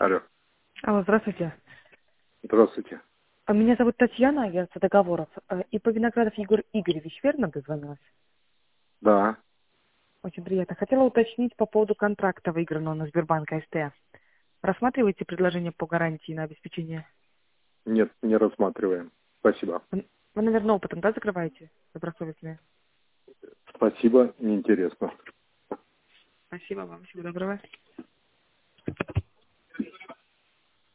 Алло. Алло, здравствуйте. Здравствуйте. Меня зовут Татьяна, агентство договоров. И по Виноградов Егор Игоревич, верно дозвонилась? Да. Очень приятно. Хотела уточнить по поводу контракта, выигранного на Сбербанк АСТ. Рассматриваете предложение по гарантии на обеспечение? Нет, не рассматриваем. Спасибо. Вы, наверное, опытом, да, закрываете? Добросовестные. Спасибо, неинтересно. Спасибо вам. Всего доброго.